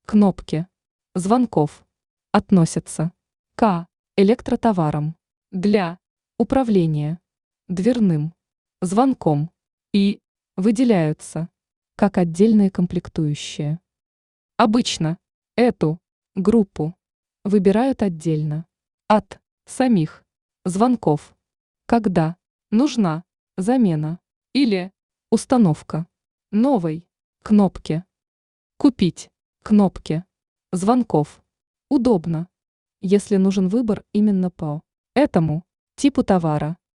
кнопки, звонков относятся к электротоварам для управления дверным звонком и выделяются как отдельные комплектующие. Обычно эту группу выбирают отдельно от самих звонков, когда нужна замена или установка новой кнопки. Купить кнопки звонков удобно, если нужен выбор именно по этому типу товара.